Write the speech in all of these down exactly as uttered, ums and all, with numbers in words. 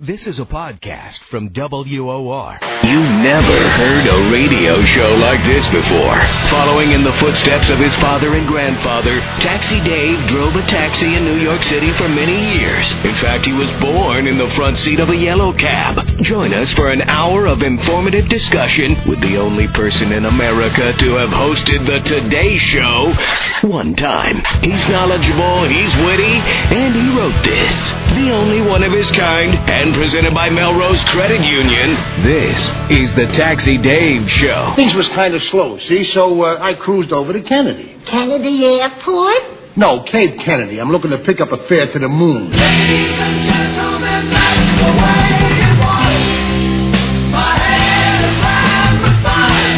This is a podcast from W O R. You've never heard a radio show like this before. Following in the footsteps of his father and grandfather, Taxi Dave drove a taxi in New York City for many years. In fact, he was born in the front seat of a yellow cab. Join us for an hour of informative discussion with the only person in America to have hosted the Today Show one time. He's knowledgeable, he's witty, and he wrote this. The only one of his kind, and presented by Melrose Credit Union, this is the Taxi Dave Show. Things was kind of slow, see? So uh, I cruised over to Kennedy. Kennedy Airport? No, Cape Kennedy. I'm looking to pick up a fare to the moon. Ladies and gentlemen, that's the way it was. My head is round with fun.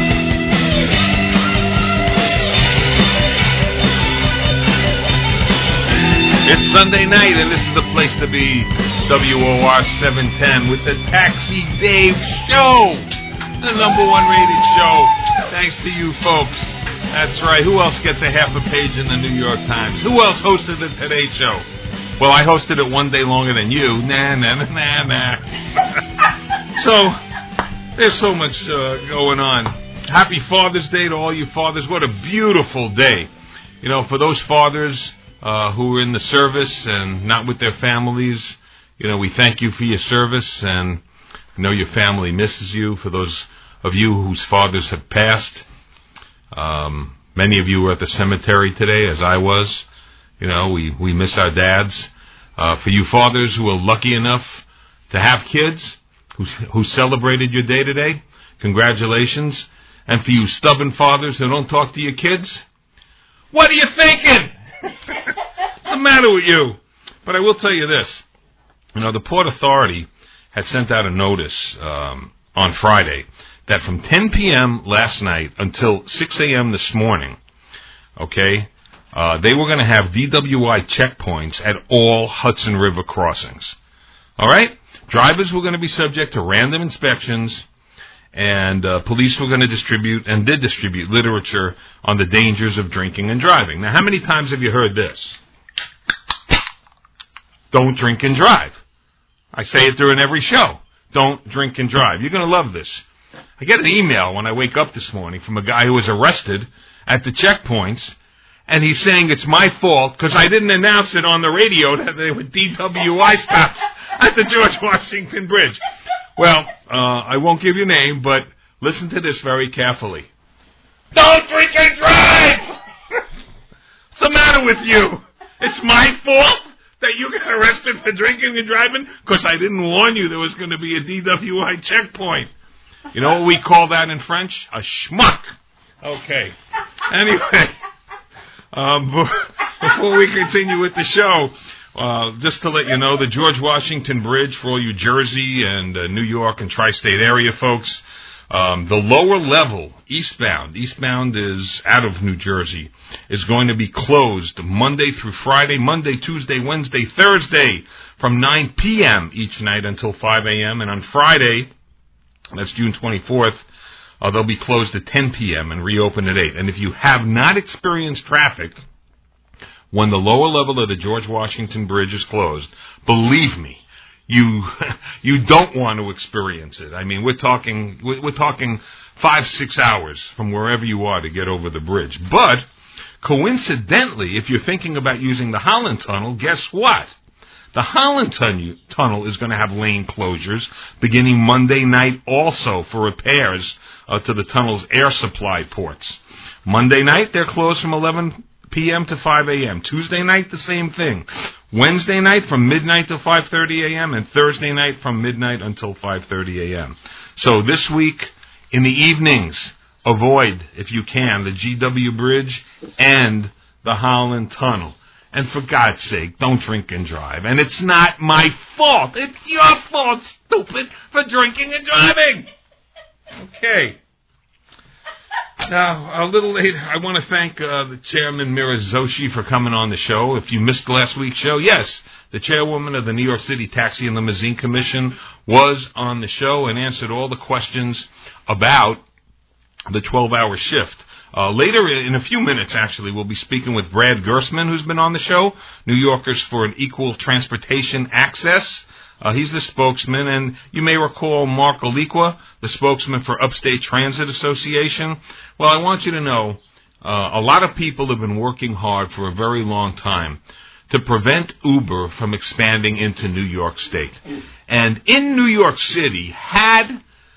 It's Sunday night, and this is the place to be. W O R seven ten with the Taxi Dave Show, the number one rated show. Thanks to you folks. That's right. Who else gets a half a page in the New York Times? Who else hosted the Today Show? Well, I hosted it one day longer than you. Nah, nah, nah, nah, nah. So, there's so much uh, going on. Happy Father's Day to all you fathers. What a beautiful day. You know, for those fathers uh, who are in the service and not with their families, you know, we thank you for your service, and I know your family misses you. For those of you whose fathers have passed, um, many of you were at the cemetery today, as I was. You know, we, we miss our dads. Uh, for you fathers who are lucky enough to have kids, who, who celebrated your day today, congratulations. And for you stubborn fathers who don't talk to your kids, what are you thinking? What's the matter with you? But I will tell you this. You know, the Port Authority had sent out a notice um, on Friday that from ten p.m. last night until six a.m. this morning, okay, uh, they were going to have D W I checkpoints at all Hudson River crossings. All right? Drivers were going to be subject to random inspections, and uh, police were going to distribute and did distribute literature on the dangers of drinking and driving. Now, how many times have you heard this? Don't drink and drive. I say it during every show. Don't drink and drive. You're going to love this. I get an email when I wake up this morning from a guy who was arrested at the checkpoints, and he's saying it's my fault because I didn't announce it on the radio that there were D W I stops at the George Washington Bridge. Well, uh, I won't give your name, but listen to this very carefully. Don't drink and drive! What's the matter with you? It's my fault that you got arrested for drinking and driving because I didn't warn you there was going to be a D W I checkpoint. You know what we call that in French? A schmuck. Okay. Anyway, um, before we continue with the show, uh, just to let you know, the George Washington Bridge, for all you Jersey and uh, New York and tri-state area folks, Um, the lower level, eastbound, eastbound is out of New Jersey, is going to be closed Monday through Friday, Monday, Tuesday, Wednesday, Thursday, from nine p.m. each night until five a.m. And on Friday, that's June twenty-fourth, uh, they'll be closed at ten p.m. and reopen at eight. And if you have not experienced traffic when the lower level of the George Washington Bridge is closed, believe me, You you don't want to experience it. I mean, we're talking we're talking five, six hours from wherever you are to get over the bridge. But coincidentally, if you're thinking about using the Holland Tunnel, guess what? The Holland tun- Tunnel is going to have lane closures beginning Monday night also for repairs uh, to the tunnel's air supply ports. Monday night, they're closed from eleven p.m. to five a.m. Tuesday night, the same thing. Wednesday night from midnight till five thirty a.m. and Thursday night from midnight until five thirty a.m. So this week, in the evenings, avoid, if you can, the G W Bridge and the Holland Tunnel. And for God's sake, don't drink and drive. And it's not my fault. It's your fault, stupid, for drinking and driving. Okay. Now, a little later, I want to thank uh, the chairman, Mira Zoshi, for coming on the show. If you missed last week's show, yes, the chairwoman of the New York City Taxi and Limousine Commission was on the show and answered all the questions about the twelve-hour shift. Uh, later, in a few minutes, actually, we'll be speaking with Brad Gersman, who's been on the show, New Yorkers for an Equal Transportation Access. Uh, he's the spokesman, and you may recall Mark Aliqua, the spokesman for Upstate Transit Association. Well, I want you to know, uh, a lot of people have been working hard for a very long time to prevent Uber from expanding into New York State. And in New York City, had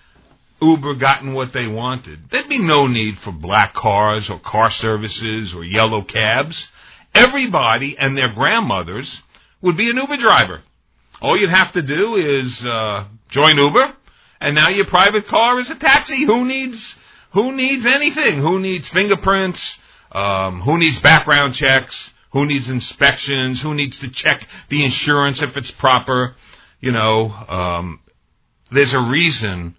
Uber gotten what they wanted, there'd be no need for black cars or car services or yellow cabs. Everybody and their grandmothers would be an Uber driver. All you'd have to do is uh, join Uber, and now your private car is a taxi. Who needs who needs anything? Who needs fingerprints? Um, who needs background checks? Who needs inspections? Who needs to check the insurance if it's proper? You know, um, there's a reason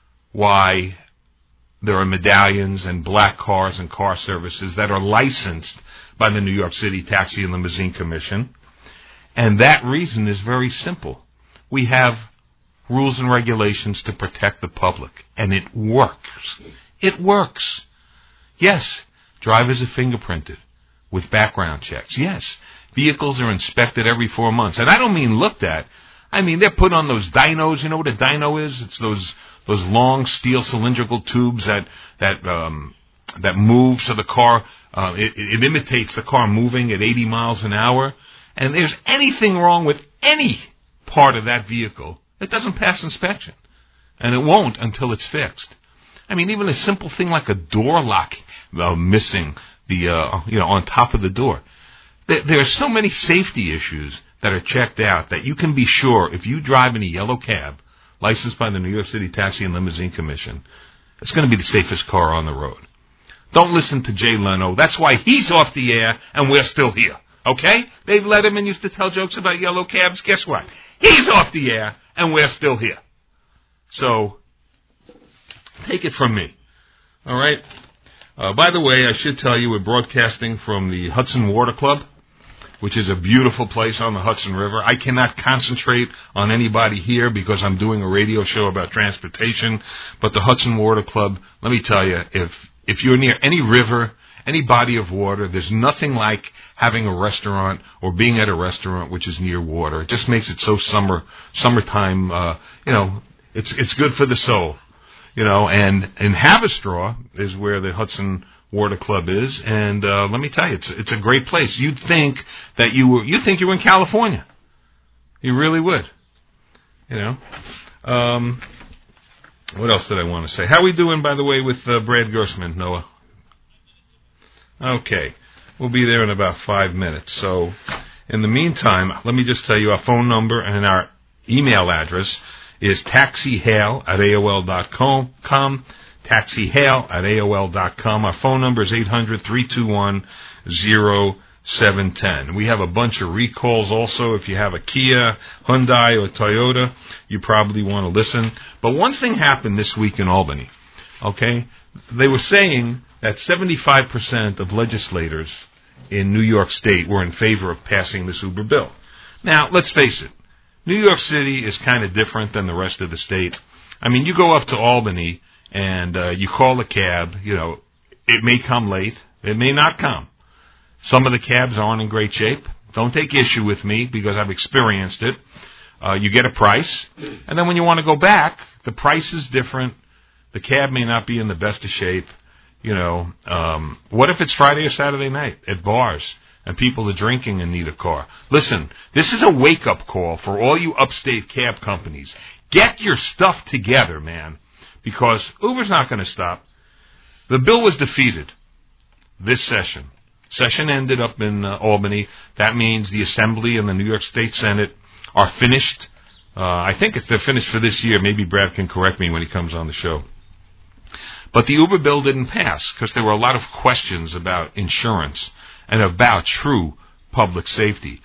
why there are medallions and black cars and car services that are licensed by the New York City Taxi and Limousine Commission. And that reason is very simple. We have rules and regulations to protect the public, and it works. It works. Yes, drivers are fingerprinted with background checks. Yes, vehicles are inspected every four months. And I don't mean looked at. I mean, they're put on those dynos. You know what a dyno is? It's those those long steel cylindrical tubes that that um, that move so the car, uh, it, it imitates the car moving at eighty miles an hour. And if there's anything wrong with any part of that vehicle, it doesn't pass inspection. And it won't until it's fixed. I mean, even a simple thing like a door lock uh, missing the, uh, you know, on top of the door. There, there are so many safety issues that are checked out that you can be sure if you drive in a yellow cab licensed by the New York City Taxi and Limousine Commission, it's going to be the safest car on the road. Don't listen to Jay Leno. That's why he's off the air and we're still here. Okay? Dave Letterman used to tell jokes about yellow cabs. Guess what? He's off the air, and we're still here. So, take it from me. All right? Uh, by the way, I should tell you we're broadcasting from the Hudson Water Club, which is a beautiful place on the Hudson River. I cannot concentrate on anybody here because I'm doing a radio show about transportation. But the Hudson Water Club, let me tell you, if if you're near any river, any body of water, there's nothing like having a restaurant or being at a restaurant which is near water. It just makes it so summer, summertime, uh, you know, it's it's good for the soul, you know. And in Haverstraw is where the Hudson Water Club is, and uh, let me tell you, it's it's a great place. You'd think that you were, you think you were in California. You really would, you know. Um, what else did I want to say? How are we doing, by the way, with uh, Brad Gersman, Noah? Okay, we'll be there in about five minutes. So, in the meantime, let me just tell you our phone number and our email address is taxihail at A O L dot com, taxihail at A O L dot com. Our phone number is eight hundred, three two one, zero seven one zero. We have a bunch of recalls also. If you have a Kia, Hyundai, or Toyota, you probably want to listen. But one thing happened this week in Albany, okay? They were saying that seventy-five percent of legislators in New York State were in favor of passing this Uber bill. Now, let's face it, New York City is kind of different than the rest of the state. I mean, you go up to Albany and uh, you call a cab, you know, it may come late, it may not come. Some of the cabs aren't in great shape. Don't take issue with me because I've experienced it. Uh, you get a price, and then when you want to go back, the price is different. The cab may not be in the best of shape. You know, um, what if it's Friday or Saturday night at bars and people are drinking and need a car? Listen, this is a wake-up call for all you upstate cab companies. Get your stuff together, man, because Uber's not going to stop. The bill was defeated this session. Session ended up in uh, Albany. That means the Assembly and the New York State Senate are finished. Uh, I think it's, they're finished for this year. Maybe Brad can correct me when he comes on the show. But the Uber bill didn't pass because there were a lot of questions about insurance and about true public safety.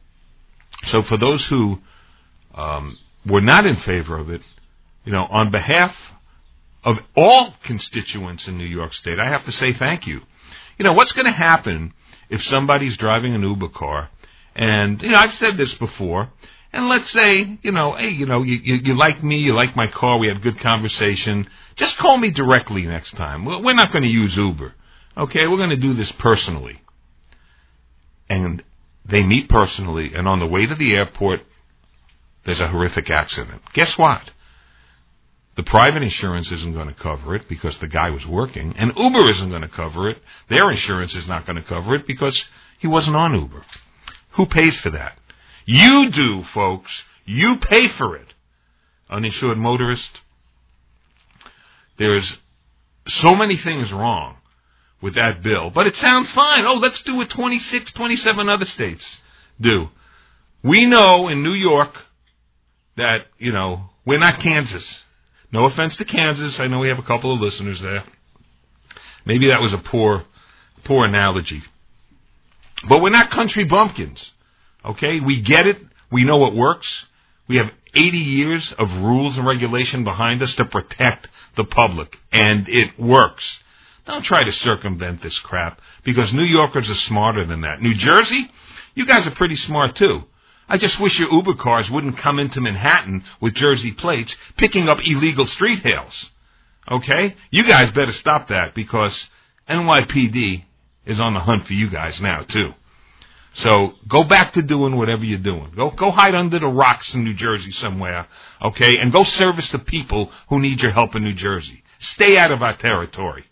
So for those who um, were not in favor of it, you know, on behalf of all constituents in New York State, I have to say thank you. You know, what's going to happen if somebody's driving an Uber car and, you know, I've said this before, and let's say, you know, hey, you know, you, you, you like me, you like my car, we had good conversation. Just call me directly next time. We're not going to use Uber. Okay, we're going to do this personally. And they meet personally, and on the way to the airport, there's a horrific accident. Guess what? The private insurance isn't going to cover it because the guy was working, and Uber isn't going to cover it. Their insurance is not going to cover it because he wasn't on Uber. Who pays for that? You do, folks. You pay for it. Uninsured motorist. There's so many things wrong with that bill, but it sounds fine. Oh, let's do what twenty-six, twenty-seven other states do. We know in New York that, you know, we're not Kansas. No offense to Kansas. I know we have a couple of listeners there. Maybe that was a poor, poor analogy. But we're not country bumpkins. Okay? We get it. We know it works. We have eighty years of rules and regulation behind us to protect the public. And it works. Don't try to circumvent this crap, because New Yorkers are smarter than that. New Jersey, you guys are pretty smart too. I just wish your Uber cars wouldn't come into Manhattan with Jersey plates picking up illegal street hails. Okay? You guys better stop that, because N Y P D is on the hunt for you guys now too. So go back to doing whatever you're doing. Go go hide under the rocks in New Jersey somewhere, okay? And go service the people who need your help in New Jersey. Stay out of our territory.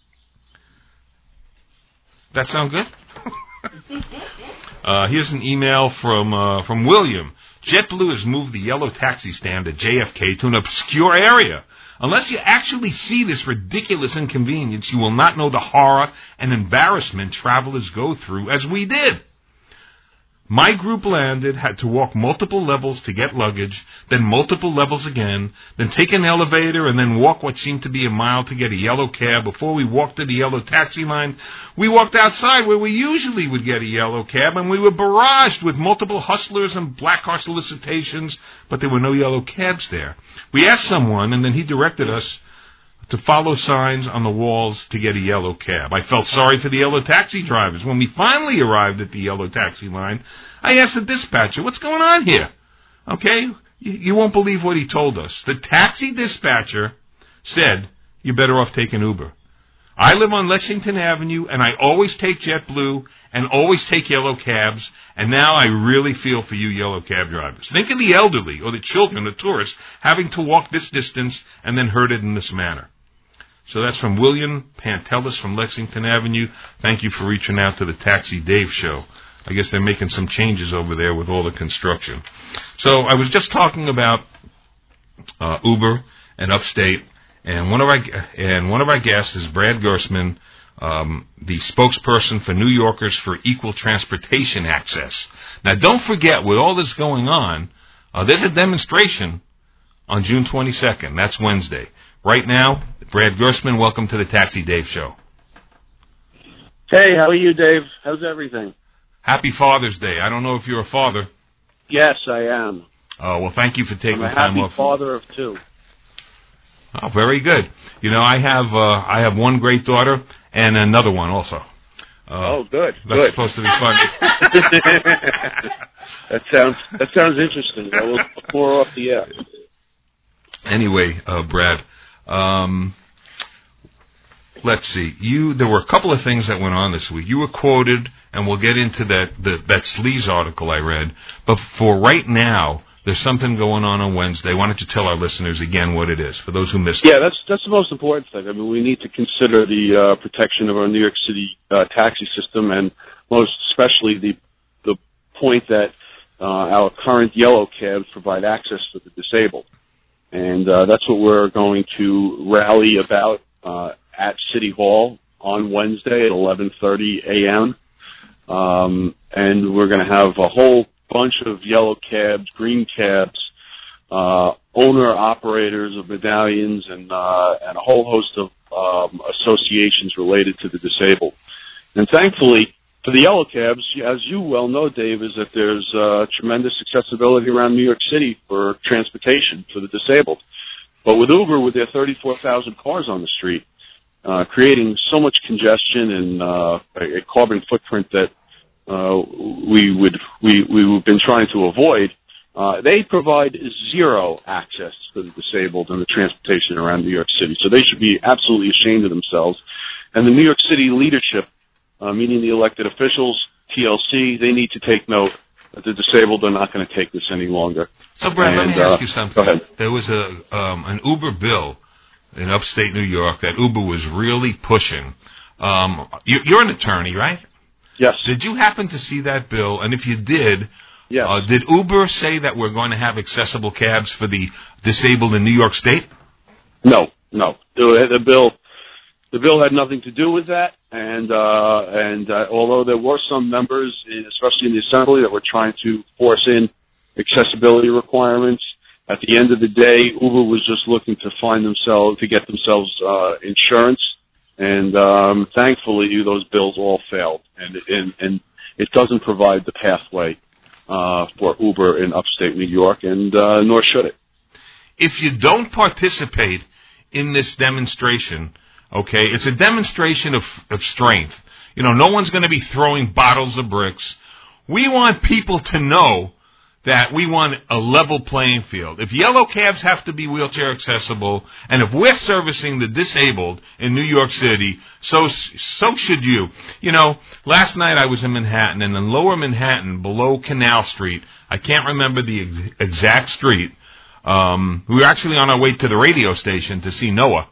That sound good? uh, here's an email from uh, from William. JetBlue has moved the yellow taxi stand at J F K to an obscure area. Unless you actually see this ridiculous inconvenience, you will not know the horror and embarrassment travelers go through, as we did. My group landed, had to walk multiple levels to get luggage, then multiple levels again, then take an elevator, and then walk what seemed to be a mile to get a yellow cab. Before we walked to the yellow taxi line, we walked outside where we usually would get a yellow cab, and we were barraged with multiple hustlers and black car solicitations, but there were no yellow cabs there. We asked someone, and then he directed us to follow signs on the walls to get a yellow cab. I felt sorry for the yellow taxi drivers. When we finally arrived at the yellow taxi line, I asked the dispatcher, what's going on here? Okay? You, you won't believe what he told us. The taxi dispatcher said, you're better off taking Uber. I live on Lexington Avenue, and I always take JetBlue and always take yellow cabs, and now I really feel for you yellow cab drivers. Think of the elderly or the children, the tourists, having to walk this distance and then herded in this manner. So that's from William Pantelis from Lexington Avenue. Thank you for reaching out to the Taxi Dave Show. I guess they're making some changes over there with all the construction. So I was just talking about uh, Uber and Upstate, and one of our and one of our guests is Brad Gersman, um, the spokesperson for New Yorkers for Equal Transportation Access. Now, don't forget, with all this going on, uh, there's a demonstration on June twenty-second. That's Wednesday. Right now, Brad Gersman, welcome to the Taxi Dave Show. Hey, how are you, Dave? How's everything? Happy Father's Day. I don't know if you're a father. Yes, I am. Oh, well, thank you for taking I'm a time happy off. Father of two. Oh, very good. You know, I have uh, I have one great daughter and another one also. Uh, oh, good. That's good. supposed to be funny. that sounds that sounds interesting. I will pour off the air. Anyway, uh, Brad, um, let's see. You there were a couple of things that went on this week. You were quoted, and we'll get into that the, that Sleaze article I read. But for right now, there's something going on on Wednesday. Why don't you tell our listeners again what it is, for those who missed yeah, it? Yeah, that's that's the most important thing. I mean, we need to consider the uh, protection of our New York City uh, taxi system, and most especially the the point that uh, our current yellow cabs provide access to the disabled. And uh, that's what we're going to rally about uh, at City Hall on Wednesday at eleven thirty a.m. Um, and we're going to have a whole bunch of yellow cabs, green cabs, uh, owner-operators of medallions, and, uh, and a whole host of um, associations related to the disabled. And thankfully, for the yellow cabs, as you well know, Dave, is that there's uh, tremendous accessibility around New York City for transportation for the disabled. But with Uber, with their thirty-four thousand cars on the street, uh, creating so much congestion and uh, a carbon footprint that uh, we would we we've been trying to avoid, uh, they provide zero access to the disabled and the transportation around New York City. So they should be absolutely ashamed of themselves. And the New York City leadership, Uh, meaning the elected officials, T L C, they need to take note that the disabled are not going to take this any longer. So, Brad, And, let me ask uh, you something. Go ahead. There was a um, an Uber bill in upstate New York that Uber was really pushing. Um, you, you're an attorney, right? Yes. Did you happen to see that bill? And if you did, Yes. uh, did Uber say that we're going to have accessible cabs for the disabled in New York State? No, no. The, the bill, the bill had nothing to do with that. And uh, and uh, although there were some members, in, especially in the assembly, that were trying to force in accessibility requirements, at the end of the day, Uber was just looking to find themselves to get themselves uh, insurance. And um, thankfully, those bills all failed, and and, and it doesn't provide the pathway uh, for Uber in upstate New York, and uh, nor should it. If you don't participate in this demonstration, okay, it's a demonstration of, of strength. You know, no one's going to be throwing bottles of bricks. We want people to know that we want a level playing field. If yellow cabs have to be wheelchair accessible, and if we're servicing the disabled in New York City, so so should you. You know, last night I was in Manhattan, and in lower Manhattan, below Canal Street, I can't remember the ex- exact street, um, we were actually on our way to the radio station to see Noah,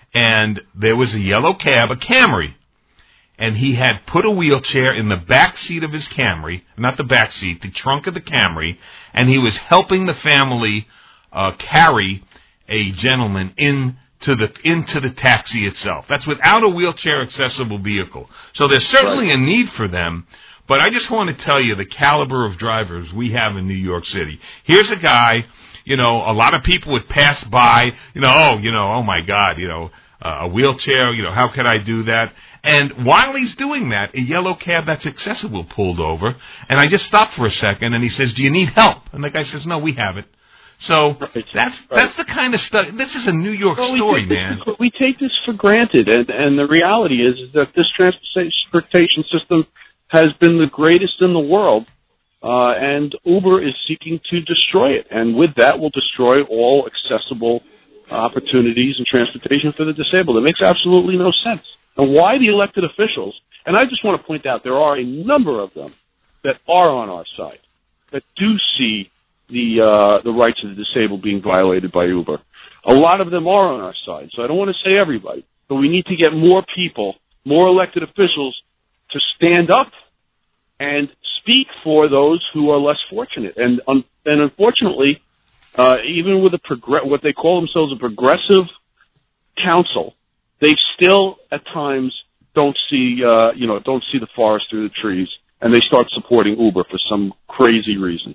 and there was a yellow cab, a Camry, and he had put a wheelchair in the back seat of his Camry, not the back seat, the trunk of the Camry, and he was helping the family uh, carry a gentleman into the into the taxi itself. That's without a wheelchair accessible vehicle. So there's certainly Right. a need for them, but I just want to tell you the caliber of drivers we have in New York City. Here's a guy, you know, a lot of people would pass by, you know, oh, you know, oh my God, you know, uh, a wheelchair, you know, how could I do that? And while he's doing that, a yellow cab that's accessible pulled over, and I just stopped for a second, and he says, do you need help? And the guy says, no, we have it. So Right. that's Right. that's the kind of stuff. This is a New York Well, we story, take this man. for- we take this for granted, and, and the reality is, is that this transportation system has been the greatest in the world, uh, and Uber is seeking to destroy it. And with that, will destroy all accessible opportunities and transportation for the disabled. It makes absolutely no sense. And why the elected officials, and I just want to point out, there are a number of them that are on our side, that do see the uh, the rights of the disabled being violated by Uber. A lot of them are on our side, so I don't want to say everybody, but we need to get more people, more elected officials, to stand up and speak for those who are less fortunate. And um, and unfortunately, uh, even with a progr- what they call themselves a progressive council, they still at times don't see uh, you know don't see the forest through the trees, and they start supporting Uber for some crazy reason.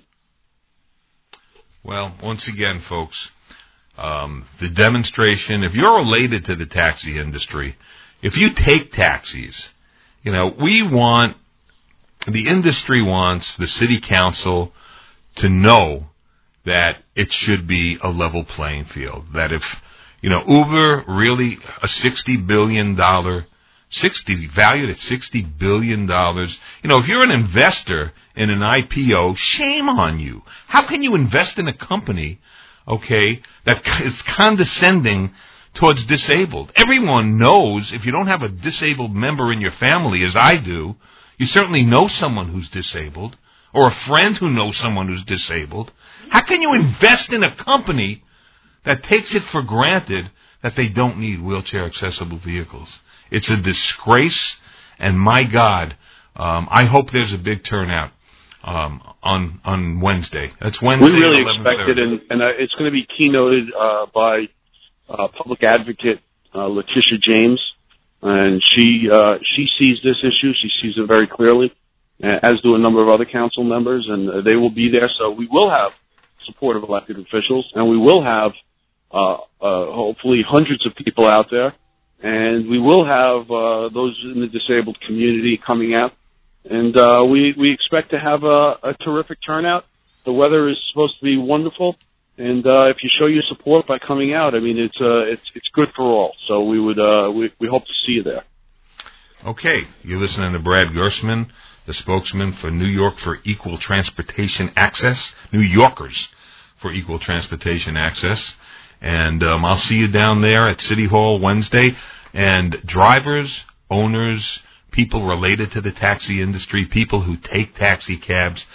Well, once again, folks, um, the demonstration, if you're related to the taxi industry, if you take taxis, you know, we want, the industry wants the city council to know that it should be a level playing field. That if, you know, Uber really, a sixty billion dollars, sixty, valued at sixty billion dollars, you know, if you're an investor in an I P O, shame on you. How can you invest in a company, okay, that is condescending towards disabled? Everyone knows if you don't have a disabled member in your family, as I do, you certainly know someone who's disabled, or a friend who knows someone who's disabled. How can you invest in a company that takes it for granted that they don't need wheelchair accessible vehicles? It's a disgrace, and my God, um, I hope there's a big turnout um, on on Wednesday. That's Wednesday. We really at expect it, and, and uh, it's going to be keynoted uh, by uh, public advocate uh, Letitia James, and she uh, she sees this issue. She sees it very clearly, as do a number of other council members, and uh, they will be there. So we will have support of elected officials, and we will have uh, uh, hopefully hundreds of people out there. And we will have uh, those in the disabled community coming out, and uh, we we expect to have a, a terrific turnout. The weather is supposed to be wonderful, and uh, if you show your support by coming out, I mean it's uh, it's it's good for all. So we would uh, we we hope to see you there. Okay, you're listening to Brad Gersman, the spokesman for New York for Equal Transportation Access, New Yorkers for Equal Transportation Access. And um, I'll see you down there at City Hall Wednesday. And drivers, owners, people related to the taxi industry, people who take taxi cabs,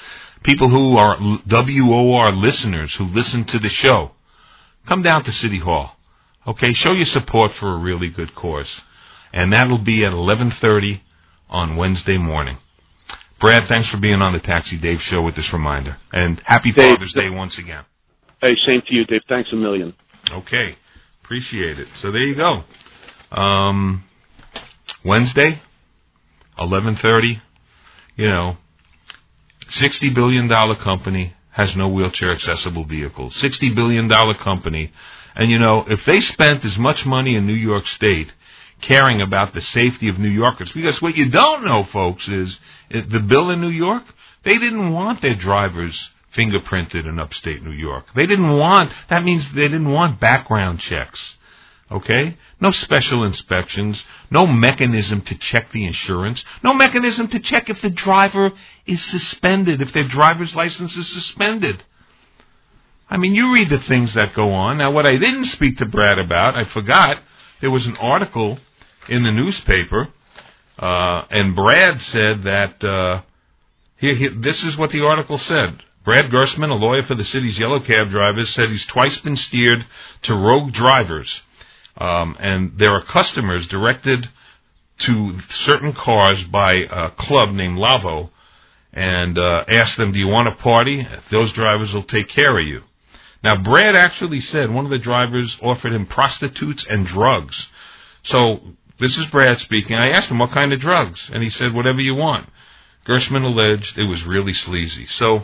people who are W O R listeners who listen to the show, come down to City Hall. Okay, show your support for a really good cause. And that'll be at eleven thirty on Wednesday morning. Brad, thanks for being on the Taxi Dave Show with this reminder. And happy Dave, Father's Day once again. Hey, same to you, Dave. Thanks a million. Okay, appreciate it. So there you go. Um, Wednesday, eleven thirty, you know, sixty billion dollars company has no wheelchair accessible vehicles. sixty billion dollars company. And, you know, if they spent as much money in New York State caring about the safety of New Yorkers, because what you don't know, folks, is the bill in New York, they didn't want their drivers fingerprinted in upstate New York. They didn't want, that means they didn't want background checks. Okay? No special inspections, no mechanism to check the insurance, no mechanism to check if the driver is suspended, if their driver's license is suspended. I mean, you read the things that go on. Now, what I didn't speak to Brad about, I forgot, there was an article in the newspaper, uh, and Brad said that, uh, here, here, this is what the article said. Brad Gersman, a lawyer for the city's yellow cab drivers, said he's twice been steered to rogue drivers. Um, and there are customers directed to certain cars by a club named Lavo and uh, ask them, do you want a party? Those drivers will take care of you. Now, Brad actually said one of the drivers offered him prostitutes and drugs. So this is Brad speaking. I asked him, what kind of drugs? And he said, whatever you want. Gersman alleged it was really sleazy. So,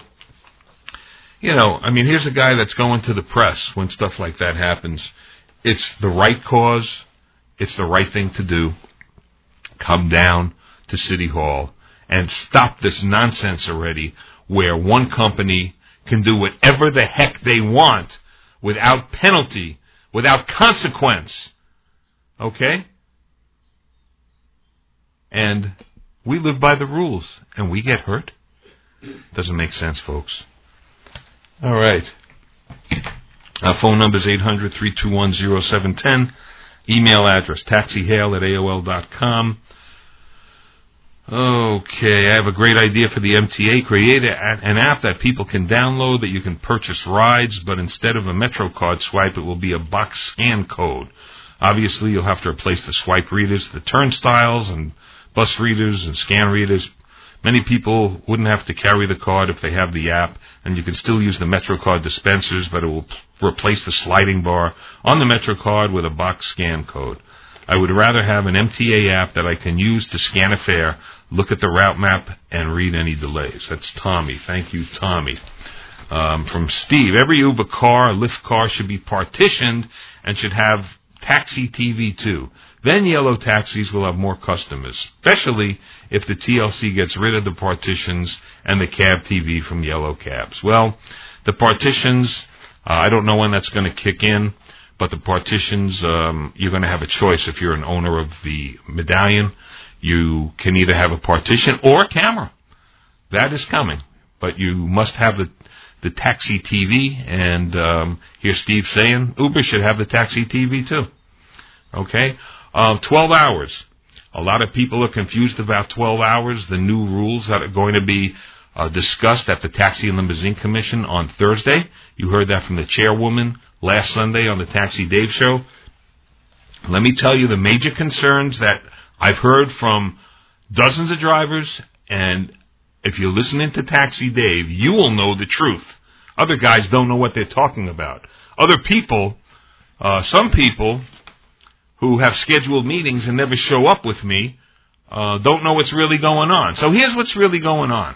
you know, I mean, here's a guy that's going to the press when stuff like that happens. It's the right cause. It's the right thing to do. Come down to City Hall and stop this nonsense already where one company can do whatever the heck they want without penalty, without consequence. Okay? And we live by the rules, and we get hurt. Doesn't make sense, folks. All right. Our phone number is eight hundred, three two one, oh seven one oh. Email address, taxihail at A O L dot com. Okay, I have a great idea for the M T A. Create a, an app that people can download that you can purchase rides, but instead of a MetroCard swipe, it will be a box scan code. Obviously, you'll have to replace the swipe readers, the turnstiles, and bus readers and scan readers. Many people wouldn't have to carry the card if they have the app, and you can still use the MetroCard dispensers, but it will replace the sliding bar on the MetroCard with a box scan code. I would rather have an M T A app that I can use to scan a fare, look at the route map, and read any delays. That's Tommy. Thank you, Tommy. Um, from Steve, every Uber car, Lyft car should be partitioned and should have taxi T V too. Then yellow taxis will have more customers, especially if the T L C gets rid of the partitions and the cab T V from yellow cabs. Well, the partitions, uh, I don't know when that's going to kick in, but the partitions, um, you're going to have a choice if you're an owner of the medallion. You can either have a partition or a camera. That is coming. But you must have the the taxi T V, and um, here's Steve saying Uber should have the taxi T V too. Okay? Uh, twelve hours. A lot of people are confused about twelve hours, the new rules that are going to be uh, discussed at the Taxi and Limousine Commission on Thursday. You heard that from the chairwoman last Sunday on the Taxi Dave Show. Let me tell you the major concerns that I've heard from dozens of drivers, and if you're listening to Taxi Dave, you will know the truth. Other guys don't know what they're talking about. Other people, uh, some people who have scheduled meetings and never show up with me, uh, don't know what's really going on. So here's what's really going on.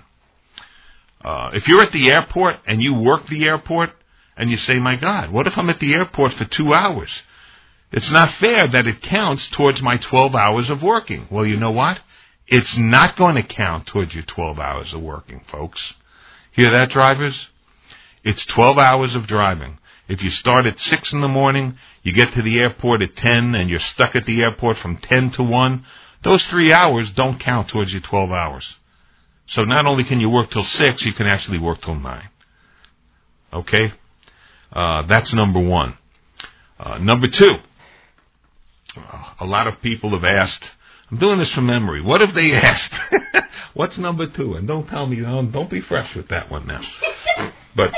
Uh, if you're at the airport and you work the airport and you say, my God, what if I'm at the airport for two hours? It's not fair that it counts towards my twelve hours of working. Well, you know what? It's not going to count towards your twelve hours of working, folks. Hear that, drivers? It's twelve hours of driving. If you start at six in the morning, you get to the airport at ten, and you're stuck at the airport from ten to one, those three hours don't count towards your twelve hours. So not only can you work till six, you can actually work till nine. Okay? Uh, that's number one. Uh, number two, uh, a lot of people have asked I'm doing this from memory. What if they asked, what's number two? And don't tell me, don't, don't be fresh with that one now. But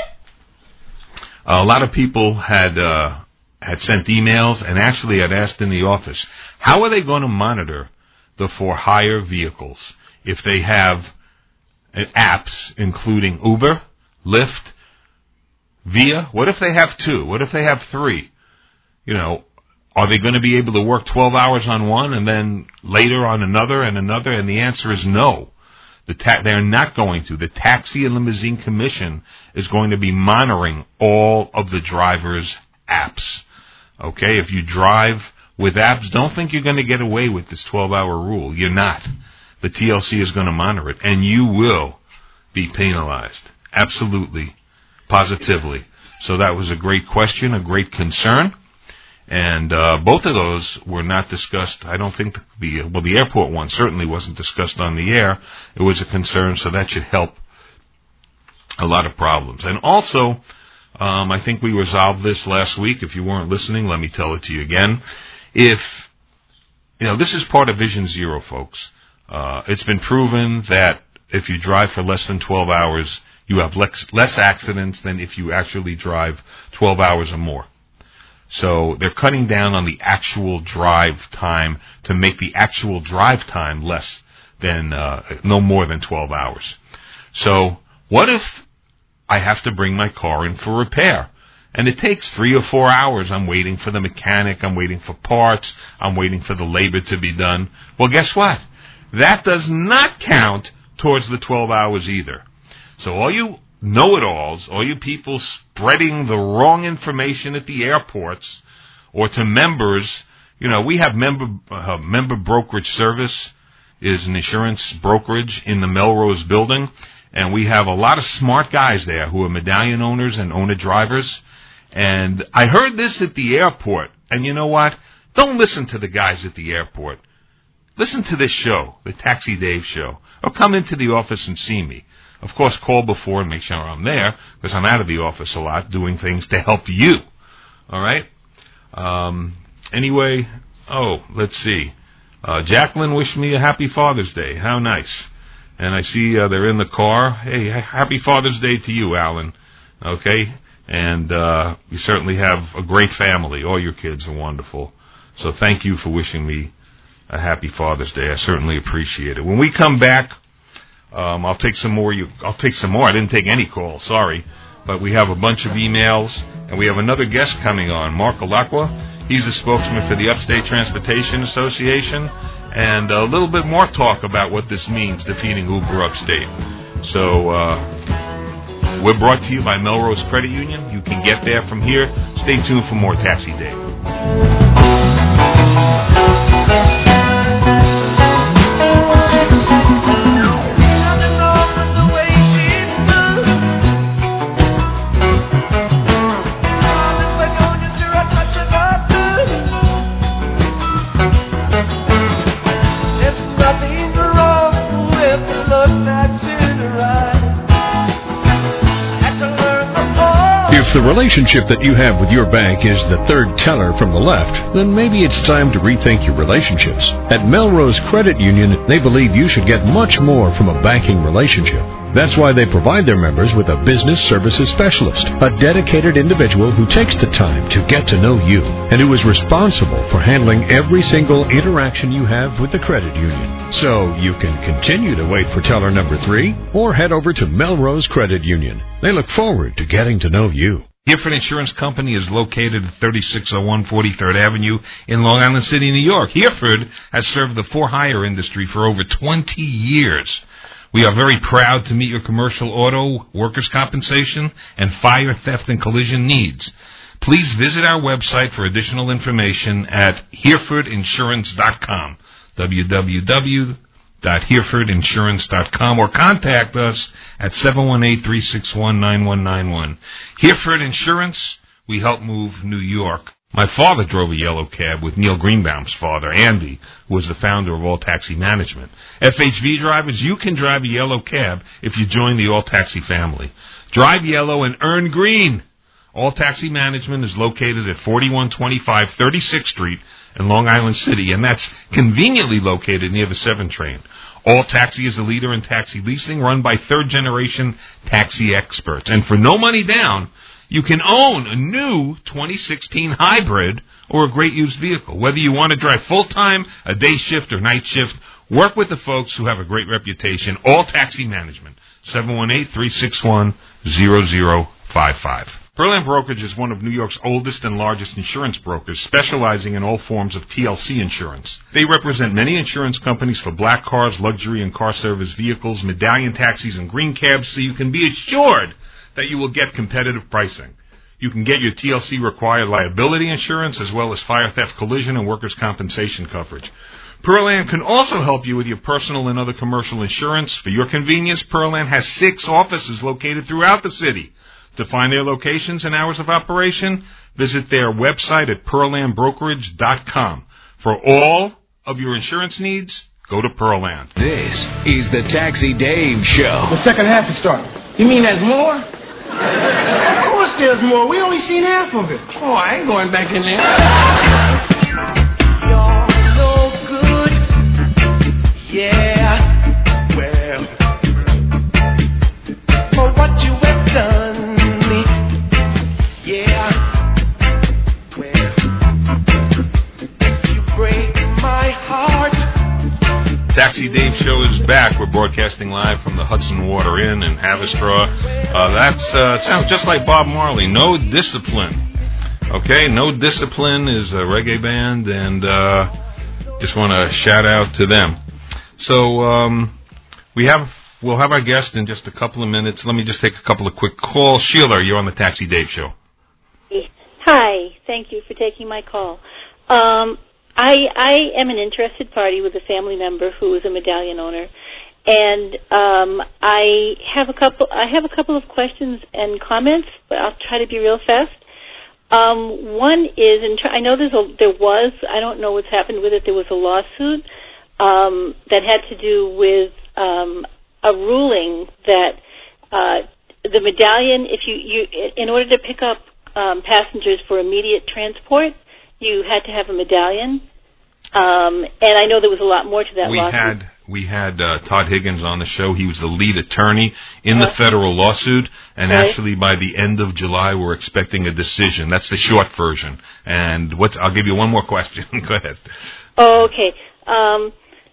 a lot of people had uh, had sent emails and actually had asked in the office, how are they going to monitor the for-hire vehicles if they have apps including Uber, Lyft, Via? What if they have two? What if they have three? You know, are they going to be able to work twelve hours on one and then later on another and another? And the answer is no. The ta- they're not going to. The Taxi and Limousine Commission is going to be monitoring all of the drivers' apps. Okay? If you drive with apps, don't think you're going to get away with this twelve-hour rule. You're not. The T L C is going to monitor it, and you will be penalized. Absolutely. Positively. So that was a great question, a great concern. And uh, both of those were not discussed. I don't think the, well, the airport one certainly wasn't discussed on the air. It was a concern, so that should help a lot of problems. And also, um, I think we resolved this last week. If you weren't listening, let me tell it to you again. If, you know, this is part of Vision Zero, folks. Uh, it's been proven that if you drive for less than twelve hours, you have less, less accidents than if you actually drive twelve hours or more. So they're cutting down on the actual drive time to make the actual drive time less than, uh, no more than twelve hours. So what if I have to bring my car in for repair? And it takes three or four hours. I'm waiting for the mechanic. I'm waiting for parts. I'm waiting for the labor to be done. Well, guess what? That does not count towards the twelve hours either. So all you know-it-alls, all you people spreading the wrong information at the airports or to members, you know, we have member uh, member brokerage service is an insurance brokerage in the Melrose building, and we have a lot of smart guys there who are medallion owners and owner-drivers. And I heard this at the airport, and you know what? Don't listen to the guys at the airport. Listen to this show, the Taxi Dave Show, or come into the office and see me. Of course, call before and make sure I'm there, because I'm out of the office a lot doing things to help you. All right? Um, anyway, oh, let's see. Uh, Jacqueline wished me a happy Father's Day. How nice. And I see uh, they're in the car. Hey, happy Father's Day to you, Alan. Okay? And uh, you certainly have a great family. All your kids are wonderful. So thank you for wishing me a happy Father's Day. I certainly appreciate it. When we come back, Um, I'll take some more. You, I'll take some more. I didn't take any calls. Sorry, but we have a bunch of emails, and we have another guest coming on, Mark Alacqua. He's the spokesman for the Upstate Transportation Association, and a little bit more talk about what this means, defeating Uber Upstate. So uh, we're brought to you by Melrose Credit Union. You can get there from here. Stay tuned for more Taxi Day. If the relationship that you have with your bank is the third teller from the left, then maybe it's time to rethink your relationships. At Melrose Credit Union, they believe you should get much more from a banking relationship. That's why they provide their members with a business services specialist, a dedicated individual who takes the time to get to know you and who is responsible for handling every single interaction you have with the credit union. So you can continue to wait for teller number three or head over to Melrose Credit Union. They look forward to getting to know you. Hereford Insurance Company is located at thirty-six oh one forty-third Avenue in Long Island City, New York. Hereford has served the for-hire industry for over twenty years. We are very proud to meet your commercial auto, workers' compensation, and fire, theft, and collision needs. Please visit our website for additional information at hereford insurance dot com, w w w dot hereford insurance dot com, or contact us at seven one eight, three six one, nine one nine one. Hereford Insurance, we help move New York. My father drove a yellow cab with Neil Greenbaum's father, Andy, who was the founder of All Taxi Management. F H V drivers, you can drive a yellow cab if you join the All Taxi family. Drive yellow and earn green. All Taxi Management is located at forty-one twenty-five thirty-sixth Street in Long Island City, and that's conveniently located near the seven train. All Taxi is the leader in taxi leasing, run by third-generation taxi experts. And for no money down, you can own a new twenty sixteen hybrid or a great used vehicle. Whether you want to drive full-time, a day shift, or night shift, work with the folks who have a great reputation. All Taxi Management, seven one eight, three six one, zero zero five five. Pearland Brokerage is one of New York's oldest and largest insurance brokers, specializing in all forms of T L C insurance. They represent many insurance companies for black cars, luxury and car service vehicles, medallion taxis, and green cabs, so you can be assured that you will get competitive pricing. You can get your T L C required liability insurance as well as fire theft, collision, and workers' compensation coverage. Pearland can also help you with your personal and other commercial insurance. For your convenience, Pearland has six offices located throughout the city. To find their locations and hours of operation, visit their website at pearland brokerage dot com. For all of your insurance needs, go to Pearland. This is the Taxi Dave Show. The second half is starting. You mean there's more? Of course there's more. We only seen half of it. Oh, I ain't going back in there. You're no good. Yeah. Well, for what you have done. Yeah, well, you break my heart. Taxi Dave Show is back. We're broadcasting live from the Hudson Water Inn in Haverstraw. Uh, that's uh, it sounds just like Bob Marley. No Discipline. Okay, No Discipline is a reggae band, and uh, just want to shout out to them. So um, we have we'll have our guest in just a couple of minutes. Let me just take a couple of quick calls. Sheila, you're on the Taxi Dave Show. Hi, thank you for taking my call. Um, I, I am an interested party with a family member who is a medallion owner, and um, I have a couple. I have a couple of questions and comments, but I'll try to be real fast. Um, one is, and I know there's a, there was. I don't know what's happened with it. There was a lawsuit um, that had to do with um, a ruling that uh, the medallion, if you, you, in order to pick up Um, passengers for immediate transport, you had to have a medallion, um, and I know there was a lot more to that we lawsuit. Had, we had uh, Todd Higgins on the show. He was the lead attorney in the federal lawsuit, and right. actually by the end of July we're expecting a decision. That's the short version. And what? I'll give you one more question. Go ahead. Oh, okay. Um,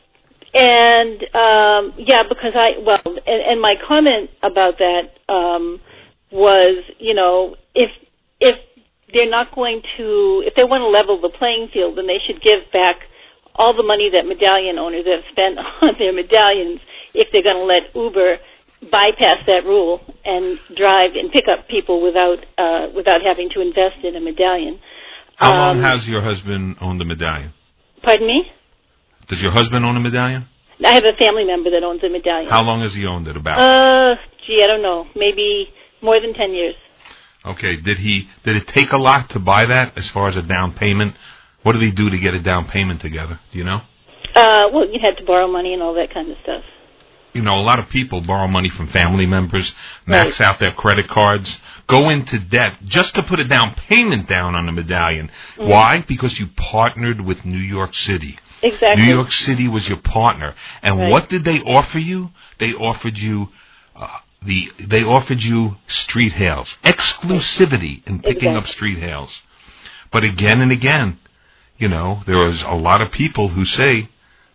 and, um, yeah, because I, well, and, and my comment about that um, was, you know, if If they're not going to, if they want to level the playing field, then they should give back all the money that medallion owners have spent on their medallions if they're going to let Uber bypass that rule and drive and pick up people without uh, without having to invest in a medallion. How um, long has your husband owned a medallion? Pardon me? Does your husband own a medallion? I have a family member that owns a medallion. How long has he owned it about? Uh, gee, I don't know. Maybe more than ten years. Okay, did he, did it take a lot to buy that as far as a down payment? What did he do to get a down payment together? Do you know? Uh, well, you had to borrow money and all that kind of stuff. You know, a lot of people borrow money from family members, max right. out their credit cards, go into debt just to put a down payment down on a medallion. Mm-hmm. Why? Because you partnered with New York City. Exactly. New York City was your partner. And right. what did they offer you? They offered you... Uh, The, they offered you street hails, exclusivity in picking exactly. up street hails. But again and again, you know, there was a lot of people who say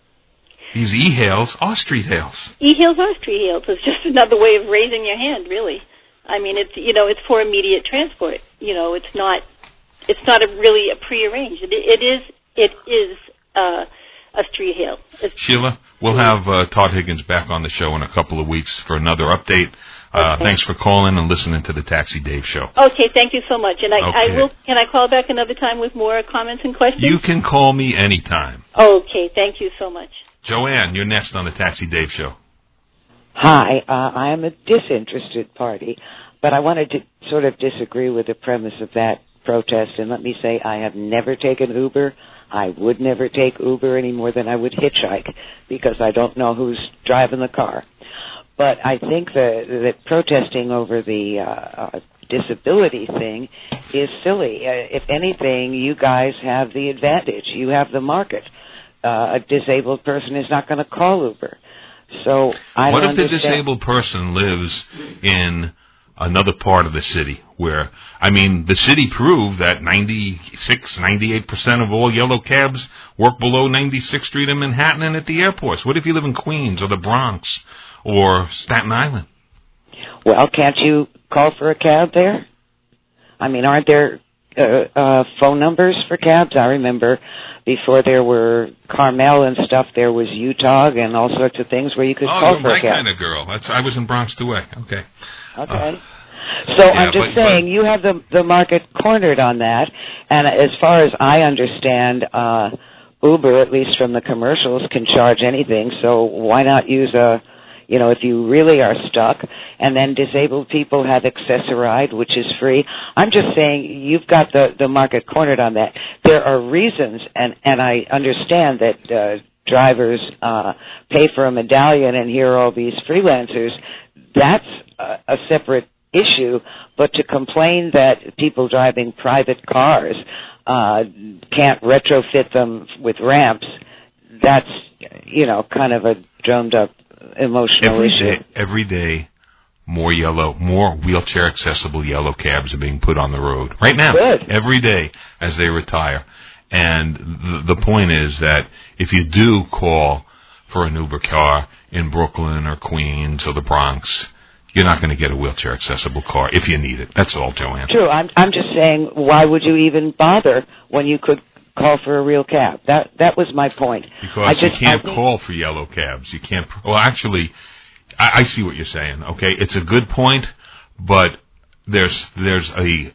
these e-hails are street hails. E-hails are street hails. It's just another way of raising your hand, really. I mean, it's, you know, it's for immediate transport. You know, it's not, it's not a really a prearranged. It, it is, it is, uh, a street hail. It's Sheila, we'll have uh, Todd Higgins back on the show in a couple of weeks for another update. Uh, okay. Thanks for calling and listening to the Taxi Dave Show. Okay, thank you so much. And I, okay. I will. Can I call back another time with more comments and questions? You can call me anytime. Okay, thank you so much. Joanne, you're next on the Taxi Dave Show. Hi, uh, I am a disinterested party, but I wanted to sort of disagree with the premise of that protest, and let me say I have never taken Uber. I would never take Uber any more than I would hitchhike because I don't know who's driving the car. But I think that, that protesting over the uh, uh, disability thing is silly. Uh, if anything, you guys have the advantage. You have the market. Uh, a disabled person is not going to call Uber. So I What don't if the understand. disabled person lives in another part of the city where, I mean, the city proved that ninety-six, ninety-eight percent of all yellow cabs work below ninety-sixth Street in Manhattan and at the airports. What if you live in Queens or the Bronx or Staten Island? Well, can't you call for a cab there? I mean, aren't there uh, uh, phone numbers for cabs? I remember before there were Carmel and stuff, there was Utah and all sorts of things where you could Oh, call you're for my a cab. kind of girl. That's I was in Bronx two A. Okay. Okay. Uh, So yeah, I'm just but- saying, you have the the market cornered on that, and as far as I understand, uh, Uber, at least from the commercials, can charge anything. So why not use a, you know, if you really are stuck, and then disabled people have Accessoride, which is free. I'm just saying, you've got the the market cornered on that. There are reasons, and and I understand that uh, drivers uh, pay for a medallion, and here are all these freelancers. That's a, a separate issue, but to complain that people driving private cars uh, can't retrofit them with ramps, that's, you know, kind of a drummed up emotional Every issue. day, every day, more yellow, more wheelchair accessible yellow cabs are being put on the road right now. Good. Every day as they retire. And the, the point is that if you do call for an Uber car in Brooklyn or Queens or the Bronx, you're not going to get a wheelchair accessible car if you need it. That's all, Joanne. True. I'm I'm just saying, why would you even bother when you could call for a real cab? That that was my point. Because I just, you can't I think, call for yellow cabs. You can't. Well, actually, I, I see what you're saying. Okay, it's a good point, but there's there's a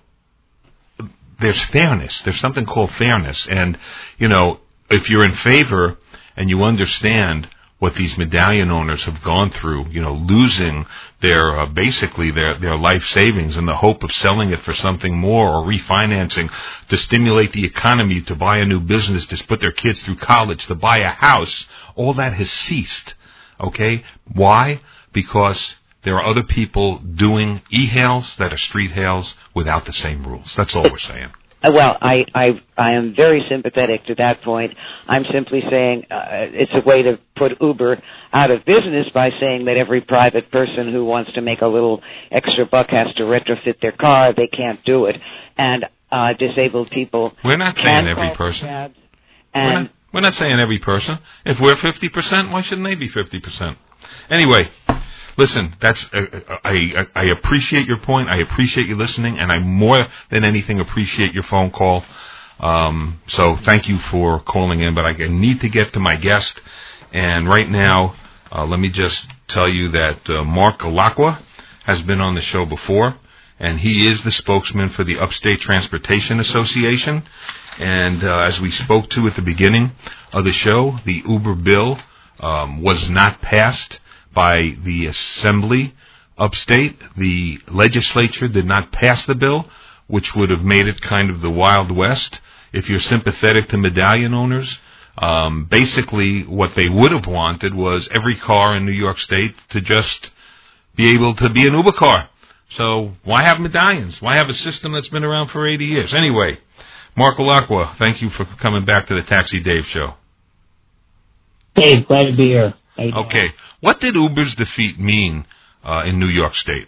there's fairness. There's something called fairness, and you know, if you're in favor and you understand what these medallion owners have gone through, you know, losing their uh, basically their their life savings in the hope of selling it for something more or refinancing to stimulate the economy, to buy a new business, to put their kids through college, to buy a house, all that has ceased. Okay? Why? Because there are other people doing e-hails that are street hails without the same rules. That's all we're saying. Uh, Well, I, I I am very sympathetic to that point. I'm simply saying uh, it's a way to put Uber out of business by saying that every private person who wants to make a little extra buck has to retrofit their car. They can't do it, and uh, disabled people. We're not can saying every call for person. cabs, We're And not, we're not saying every person. If we're fifty percent, why shouldn't they be fifty percent? Anyway, listen, that's uh, I, I I appreciate your point. I appreciate you listening, and I more than anything appreciate your phone call. Um, so thank you for calling in. But I need to get to my guest, and right now, uh, let me just tell you that uh, Mark Galacqua has been on the show before, and he is the spokesman for the Upstate Transportation Association. And uh, as we spoke to at the beginning of the show, the Uber bill um, was not passed by the Assembly upstate. The legislature did not pass the bill, which would have made it kind of the Wild West. If you're sympathetic to medallion owners, um, basically what they would have wanted was every car in New York State to just be able to be an Uber car. So why have medallions? Why have a system that's been around for eighty years? Anyway, Mark Galacqua, thank you for coming back to the Taxi Dave Show. Hey, glad to be here. How you doing? Okay. What did Uber's defeat mean uh, in New York State?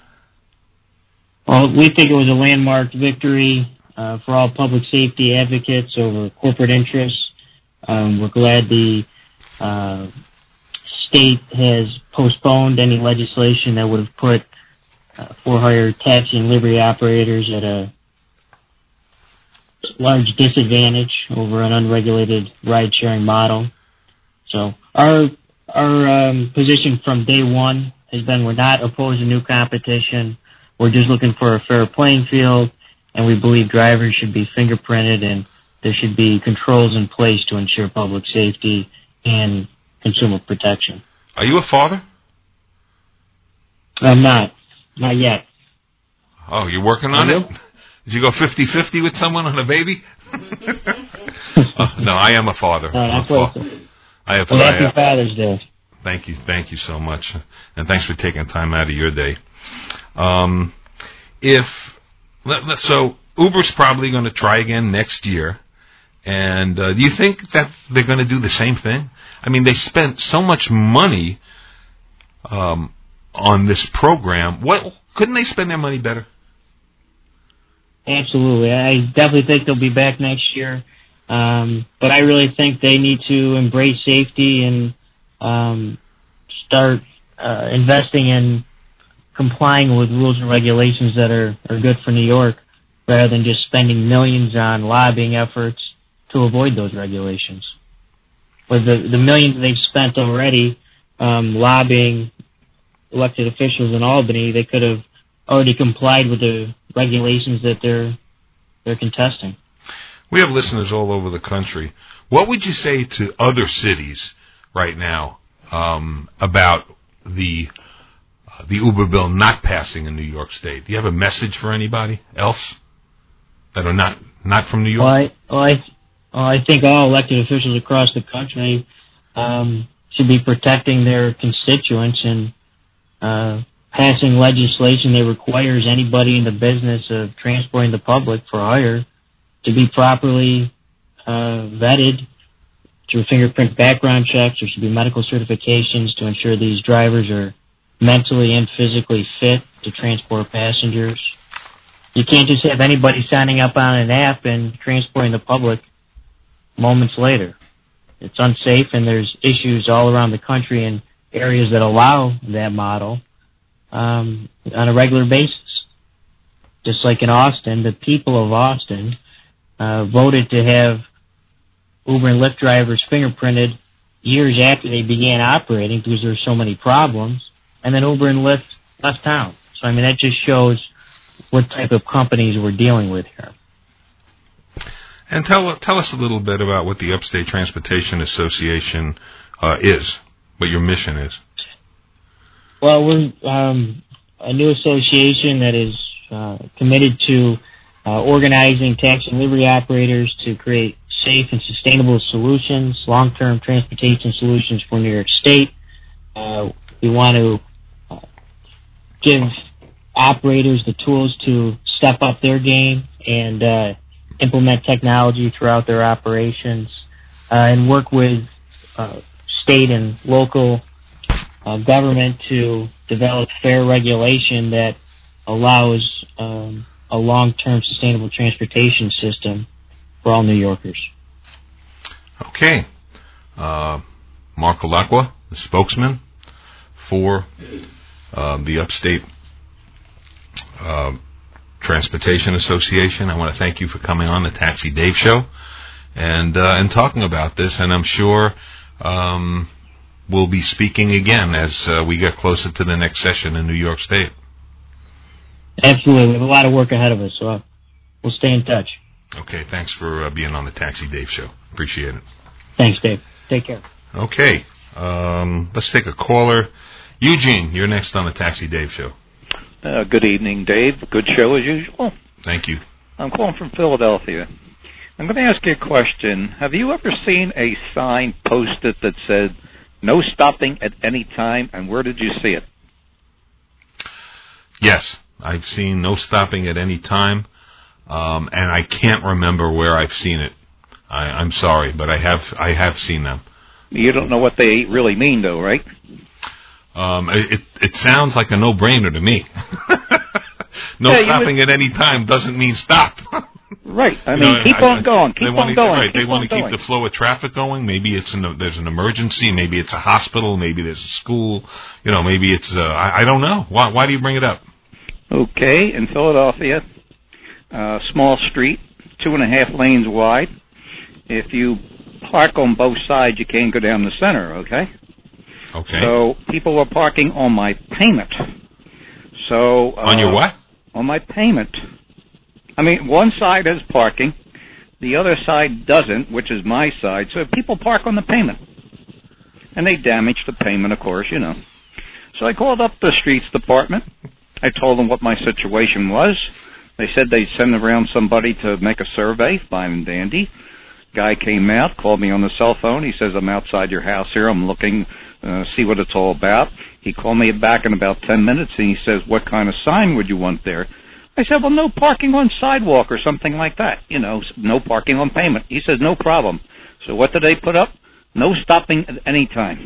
Well, we think it was a landmark victory uh, for all public safety advocates over corporate interests. Um, we're glad the uh, state has postponed any legislation that would have put uh, for-hire taxi and livery operators at a large disadvantage over an unregulated ride-sharing model. So our our um, position from day one has been we're not opposed to new competition. We're just looking for a fair playing field, and we believe drivers should be fingerprinted and there should be controls in place to ensure public safety and consumer protection. Are you a father? I'm not. Not yet. Oh, you're working on Are it? you? Did you go fifty-fifty with someone on a baby? uh, no, I am a father. No, I'm a not fa- close. I have Well, I, happy Father's Day. Thank you, thank you so much, and thanks for taking time out of your day. Um, if so, Uber's probably going to try again next year. And uh, do you think that they're going to do the same thing? I mean, they spent so much money um, on this program. What couldn't they spend their money better? Absolutely. I definitely think they'll be back next year. Um, but I really think they need to embrace safety and um, start uh, investing in complying with rules and regulations that are, are good for New York, rather than just spending millions on lobbying efforts to avoid those regulations. With the, the millions they've spent already um, lobbying elected officials in Albany, they could have already complied with the regulations that they're they're contesting. We have listeners all over the country. What would you say to other cities right now um, about the uh, the Uber bill not passing in New York State? Do you have a message for anybody else that are not not from New York? Well, I, well, I, well, I think all elected officials across the country um, should be protecting their constituents and uh, passing legislation that requires anybody in the business of transporting the public for hire to be properly uh, vetted through fingerprint background checks. There should be medical certifications to ensure these drivers are mentally and physically fit to transport passengers. You can't just have anybody signing up on an app and transporting the public moments later. It's unsafe, and there's issues all around the country in areas that allow that model um, on a regular basis. Just like in Austin, the people of Austin uh, voted to have Uber and Lyft drivers fingerprinted years after they began operating because there were so many problems, and then Uber and Lyft left town. So, I mean, that just shows what type of companies we're dealing with here. And tell tell us a little bit about what the Upstate Transportation Association uh, is, what your mission is. Well, we're um, a new association that is uh, committed to uh, organizing taxi and livery operators to create safe and sustainable solutions, long-term transportation solutions for New York State. Uh, we want to uh, give operators the tools to step up their game and uh, implement technology throughout their operations, uh, and work with uh, state and local uh, government to develop fair regulation that allows um, a long-term sustainable transportation system for all New Yorkers. Okay. Uh, Mark Alacqua, the spokesman for uh, the Upstate uh, Transportation Association. I want to thank you for coming on the Taxi Dave Show and uh, and talking about this, and I'm sure um, we'll be speaking again as uh, we get closer to the next session in New York State. Absolutely. We have a lot of work ahead of us, so uh, we'll stay in touch. Okay, thanks for uh, being on the Taxi Dave Show. Appreciate it. Thanks, Dave. Take care. Okay, um, let's take a caller. Eugene, you're next on the Taxi Dave Show. Uh, good evening, Dave. Good show as usual. Thank you. I'm calling from Philadelphia. I'm going to ask you a question. Have you ever seen a sign posted that said, no stopping at any time, and where did you see it? Yes, I've seen no stopping at any time, um, and I can't remember where I've seen it. I, I'm sorry, but I have I have seen them. You don't know what they really mean, though, right? Um, it it sounds like a no-brainer to me. no yeah, stopping would... at any time doesn't mean stop. Right. I you mean, know, keep I, on going. Keep on to, going. Right. Keep they want to keep going. the flow of traffic going. Maybe it's an, there's an emergency. Maybe it's a hospital. Maybe there's a school. You know, maybe it's uh, I, I don't know. Why why do you bring it up? Okay, in Philadelphia, uh, small street, two and a half lanes wide. If you park on both sides, you can't go down the center, okay? Okay. So people were parking on my payment. So uh, on your what? On my payment. I mean, one side has parking, the other side doesn't, which is my side. So people park on the payment, and they damage the payment, of course, you know. So I called up the streets department. I told them what my situation was. They said they'd send around somebody to make a survey, fine and dandy. Guy came out, called me on the cell phone. He says, I'm outside your house here. I'm looking, uh, see what it's all about. He called me back in about ten minutes, and he says, what kind of sign would you want there? I said, well, no parking on sidewalk or something like that. You know, no parking on pavement. He says, no problem. So what did they put up? No stopping at any time.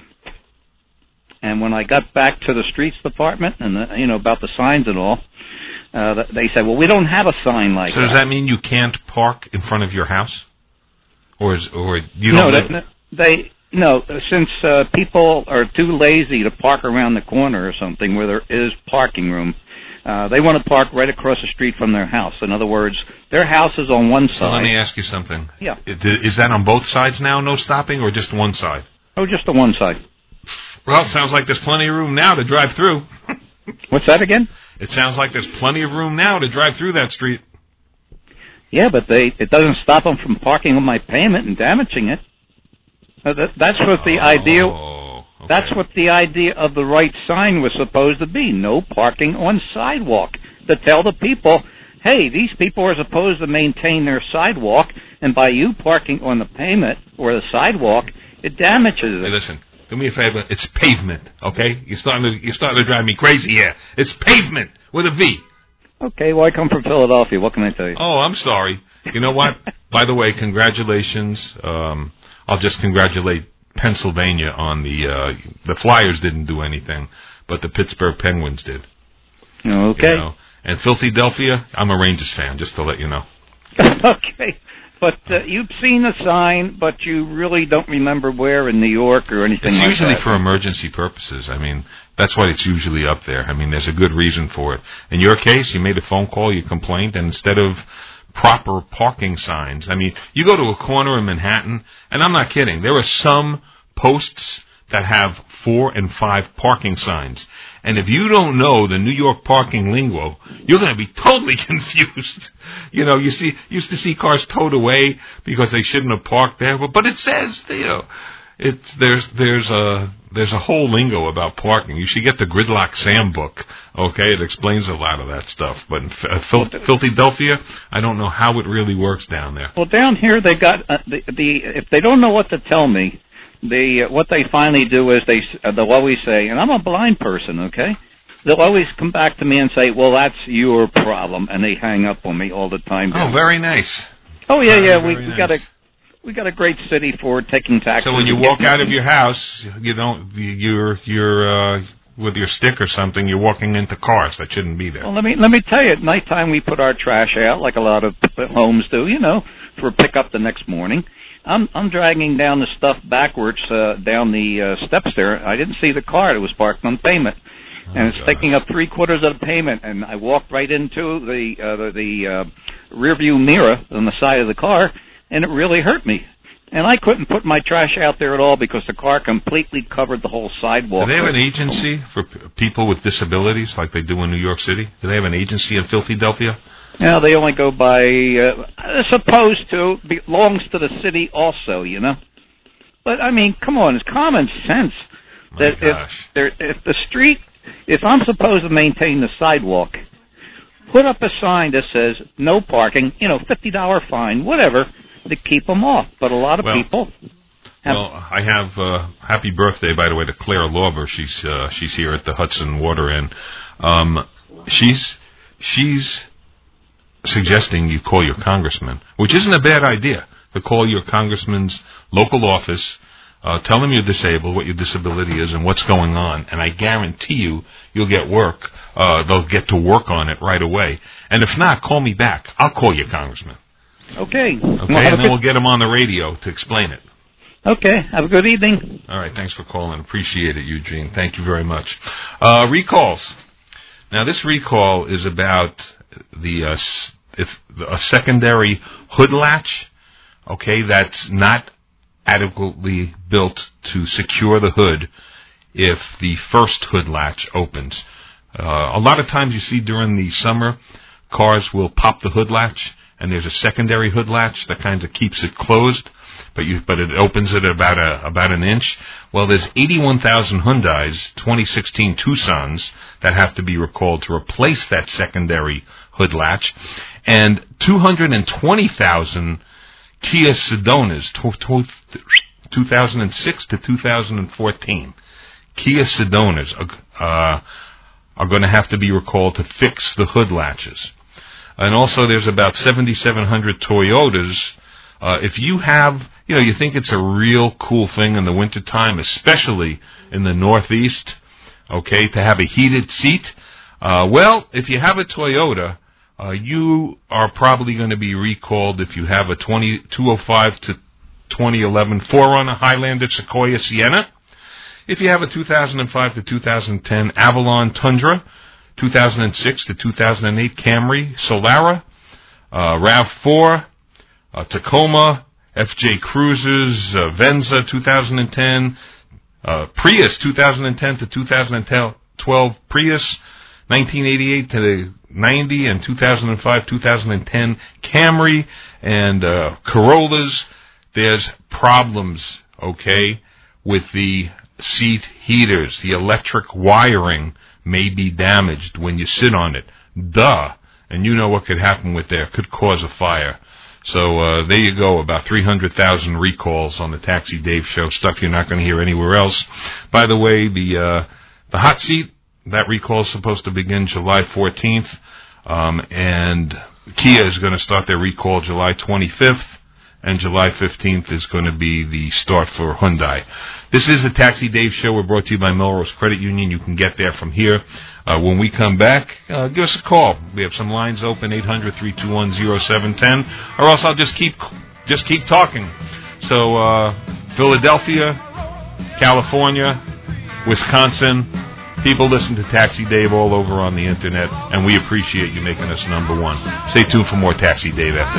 And when I got back to the streets department and, the, you know, about the signs and all, uh, they said, well, we don't have a sign like so that. So does that mean you can't park in front of your house? Or is, or you no, don't they, they, no, since uh, people are too lazy to park around the corner or something where there is parking room, Uh, they want to park right across the street from their house. In other words, their house is on one side. So let me ask you something. Yeah. Is that on both sides now, no stopping, or just one side? Oh, just the one side. Well, it sounds like there's plenty of room now to drive through. What's that again? It sounds like there's plenty of room now to drive through that street. Yeah, but they it doesn't stop them from parking on my pavement and damaging it. Uh, that, that's what the oh. idea... Okay. That's what the idea of the right sign was supposed to be. No parking on sidewalk. To tell the people, hey, these people are supposed to maintain their sidewalk, and by you parking on the pavement or the sidewalk, it damages it. Hey, listen, do me a favor. It's pavement, okay? You're starting to, you're starting to drive me crazy here. It's pavement with a V. Okay, well, I come from Philadelphia. What can I tell you? Oh, I'm sorry. You know what? By the way, congratulations. Um, I'll just congratulate Pennsylvania on the uh, the Flyers didn't do anything, but the Pittsburgh Penguins did. Okay. You know? And Philadelphia, I'm a Rangers fan, just to let you know. Okay. But uh, you've seen the sign, but you really don't remember where in New York or anything it's like that. It's usually for emergency purposes. I mean, that's why it's usually up there. I mean, there's a good reason for it. In your case, you made a phone call, you complained, and instead of proper parking signs, I mean, you go to a corner in Manhattan, and I'm not kidding, there are some posts that have four and five parking signs. And if you don't know the New York parking lingo, you're going to be totally confused. You know, you see, used to see cars towed away because they shouldn't have parked there, but, but it says, you know, it's, there's, there's a, there's a whole lingo about parking. You should get the Gridlock Sam book, okay? It explains a lot of that stuff. But in uh, Phil- Philadelphia, I don't know how it really works down there. Well, down here, they got, uh, the, the, if they don't know what to tell me, They, uh, what they finally do is they, uh, they'll always say, and I'm a blind person, okay? They'll always come back to me and say, well, that's your problem, and they hang up on me all the time. Oh, very nice. Oh, yeah, very, yeah, we, very we nice. got a, we got a great city for taking taxes. So when you walk out of your house, you don't, you're, you're, uh, with your stick or something, you're walking into cars that shouldn't be there. Well, let me, let me tell you, at nighttime we put our trash out, like a lot of homes do, you know, for pickup the next morning. I'm I'm dragging down the stuff backwards uh, down the uh, steps there. I didn't see the car. It was parked on pavement, oh, and it's gosh. taking up three quarters of the pavement. And I walked right into the uh, the, the uh, rear view mirror on the side of the car, and it really hurt me. And I couldn't put my trash out there at all because the car completely covered the whole sidewalk. Do they have an agency for p- people with disabilities like they do in New York City? Do they have an agency in Philadelphia? Yeah, they only go by, uh, supposed to, belongs to the city also, you know. But, I mean, come on, it's common sense that if there, if the street, if I'm supposed to maintain the sidewalk, put up a sign that says no parking, you know, fifty dollars fine, whatever, to keep them off. But a lot of well, people have... Well, I have, uh, happy birthday, by the way, to Claire Lauber. She's, uh, she's here at the Hudson Water Inn. Um, she's, she's... suggesting you call your congressman, which isn't a bad idea, to call your congressman's local office, uh, tell them you're disabled, what your disability is, and what's going on, and I guarantee you, you'll get work. Uh, they'll get to work on it right away. And if not, call me back. I'll call your congressman. Okay. Okay, well, and then good... we'll get him on the radio to explain it. Okay, have a good evening. All right, thanks for calling. Appreciate it, Eugene. Thank you very much. Uh, recalls. Now, this recall is about the uh, if a secondary hood latch, okay, that's not adequately built to secure the hood if the first hood latch opens. Uh, a lot of times you see during the summer, cars will pop the hood latch, and there's a secondary hood latch that kind of keeps it closed, but you but it opens it about a about an inch. Well, there's eighty-one thousand Hyundais, twenty sixteen Tucsons that have to be recalled to replace that secondary hood latch, and two hundred twenty thousand Kia Sedonas, two thousand six to two thousand fourteen. Kia Sedonas are, uh, are going to have to be recalled to fix the hood latches. And also there's about seventy-seven hundred Toyotas. Uh, if you have, you know, you think it's a real cool thing in the wintertime, especially in the Northeast, okay, to have a heated seat, uh, well, if you have a Toyota, uh, you are probably going to be recalled if you have a twenty, two oh five to twenty eleven four runner Highlander Sequoia Sienna. If you have a two thousand five to two thousand ten Avalon Tundra, two thousand six to two thousand eight Camry Solara, uh, RAV four, uh, Tacoma, F J Cruisers, uh, Venza two thousand ten, uh, Prius two thousand ten to two thousand twelve Prius, nineteen eighty-eight to the ninety, and two thousand five, two thousand ten Camry, and uh, Corollas. There's problems, okay, with the seat heaters. The electric wiring may be damaged when you sit on it. Duh. And you know what could happen with there. Could cause a fire. So uh, there you go, about three hundred thousand recalls on the Taxi Dave Show, stuff you're not going to hear anywhere else. By the way, the uh, the hot seat, that recall is supposed to begin July fourteenth, um, and Kia is going to start their recall July twenty-fifth, and July fifteenth is going to be the start for Hyundai. This is the Taxi Dave Show. We're brought to you by Melrose Credit Union. You can get there from here. Uh, when we come back, uh, give us a call. We have some lines open, eight hundred, three two one, oh seven one oh, or else I'll just keep just keep talking. So, uh, Philadelphia, California, Wisconsin, people listen to Taxi Dave all over on the Internet, and we appreciate you making us number one. Stay tuned for more Taxi Dave after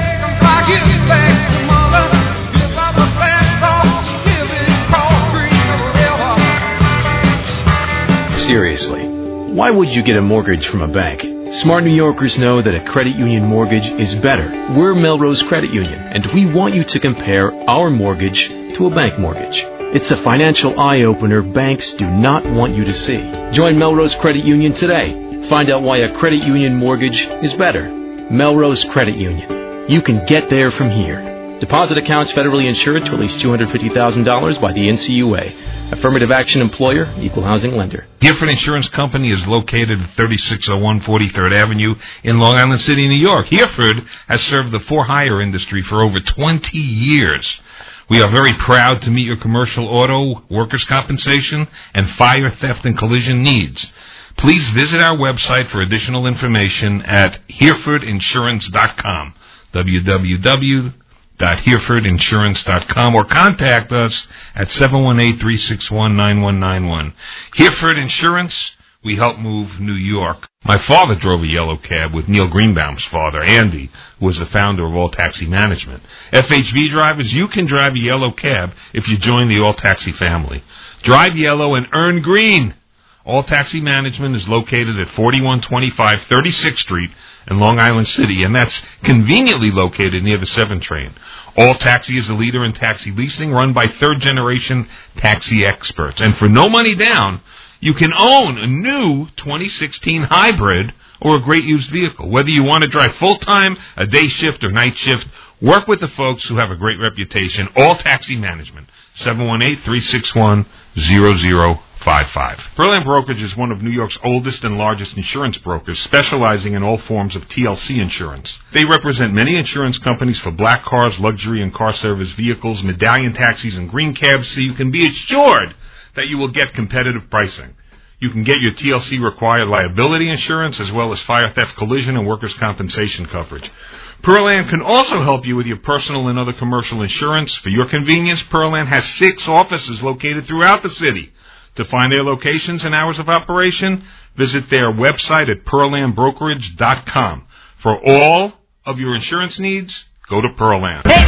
this. Seriously. Why would you get a mortgage from a bank? Smart New Yorkers know that a credit union mortgage is better. We're Melrose Credit Union, and we want you to compare our mortgage to a bank mortgage. It's a financial eye-opener banks do not want you to see. Join Melrose Credit Union today. Find out why a credit union mortgage is better. Melrose Credit Union. You can get there from here. Deposit accounts federally insured to at least two hundred fifty thousand dollars by the N C U A. Affirmative action employer, equal housing lender. Hereford Insurance Company is located at thirty-six oh one forty-third Avenue in Long Island City, New York. Hereford has served the for-hire industry for over twenty years. We are very proud to meet your commercial auto, workers' compensation, and fire, theft, and collision needs. Please visit our website for additional information at hereford insurance dot com, w w w dot hereford insurance dot com, or contact us at seven one eight, three six one, nine one nine one. Hereford Insurance, we help move New York. My father drove a yellow cab with Neil Greenbaum's father, Andy, who was the founder of All Taxi Management. F H V drivers, you can drive a yellow cab if you join the All Taxi family. Drive yellow and earn green. All Taxi Management is located at forty-one twenty-five thirty-sixth Street in Long Island City, and that's conveniently located near the seven train. All Taxi is the leader in taxi leasing, run by third-generation taxi experts. And for no money down, you can own a new twenty sixteen hybrid or a great used vehicle. Whether you want to drive full-time, a day shift, or night shift, work with the folks who have a great reputation. All Taxi Management, seven one eight, three six one, zero zero five five. Pearland Brokerage is one of New York's oldest and largest insurance brokers, specializing in all forms of T L C insurance. They represent many insurance companies for black cars, luxury and car service vehicles, medallion taxis, and green cabs, so you can be assured that you will get competitive pricing. You can get your T L C required liability insurance as well as fire, theft, collision, and workers' compensation coverage. Pearland can also help you with your personal and other commercial insurance. For your convenience, Pearland has six offices located throughout the city. To find their locations and hours of operation, visit their website at pearland brokerage dot com. For all of your insurance needs, go to Pearland. Hey,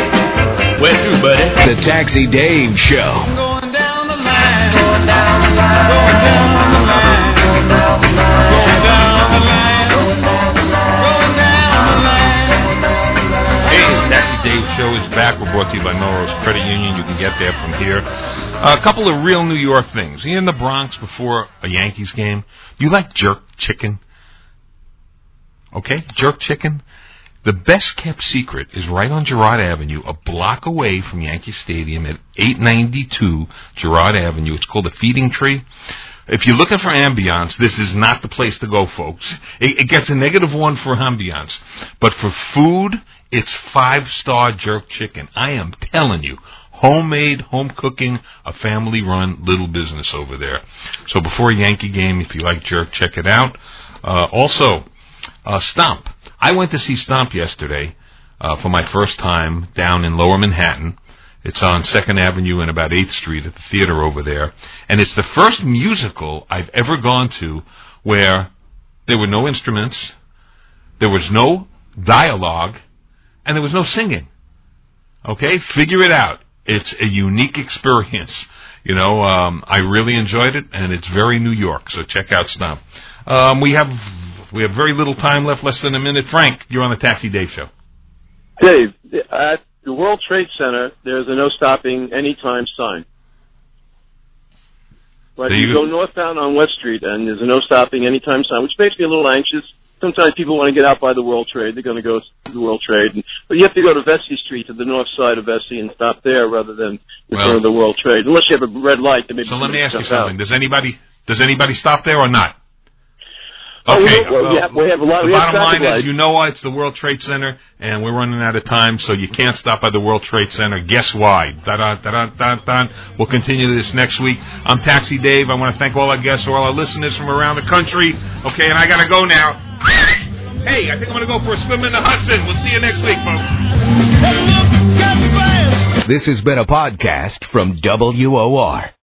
taxi! Where to, buddy? The Taxi Dave Show. I'm going down the line, going down the line, going down the line, going down the line, going down the line, going down the line, going down the line. Hey, the Taxi Dave Show is back. We're brought to you by Melrose Credit Union. You can get there from here. Uh, a couple of real New York things. Are you in the Bronx before a Yankees game? You like jerk chicken? Okay, jerk chicken. The best kept secret is right on Girard Avenue, a block away from Yankee Stadium at eight ninety-two Girard Avenue. It's called the Feeding Tree. If you're looking for ambiance, this is not the place to go, folks. It, it gets a negative one for ambiance. But for food, it's five-star jerk chicken. I am telling you. Homemade, home cooking, a family-run little business over there. So before a Yankee game, if you like jerk, check it out. Uh, also, uh, Stomp. I went to see Stomp yesterday uh, for my first time down in Lower Manhattan. It's on second Avenue and about eighth Street at the theater over there. And it's the first musical I've ever gone to where there were no instruments, there was no dialogue, and there was no singing. Okay? Figure it out. It's a unique experience. You know, um, I really enjoyed it, and it's very New York, so check out Stomp. Um, we have we have very little time left, less than a minute. Frank, you're on the Taxi Dave Show. Dave, at the World Trade Center, there's a no stopping anytime sign. Right, you, you go northbound on West Street, and there's a no stopping anytime sign, which makes me a little anxious. Sometimes people want to get out by the World Trade. They're going to go to the World Trade. And, but you have to go to Vesey Street, to the north side of Vesey, and stop there rather than in well, front of the World Trade. Unless you have a red light. That maybe so let me ask you something. Out. Does anybody does anybody stop there or not? Oh, Okay. well, well, we have, we have a lot, the we have bottom line lights. is, you know what? It's the World Trade Center, and we're running out of time, so you can't stop by the World Trade Center. Guess why? Da-da, da-da, da-da. We'll continue this next week. I'm Taxi Dave. I want to thank all our guests, all our listeners from around the country. Okay, and I got to go now. Hey, I think I'm going to go for a swim in the Hudson. We'll see you next week, folks. This has been a podcast from W O R.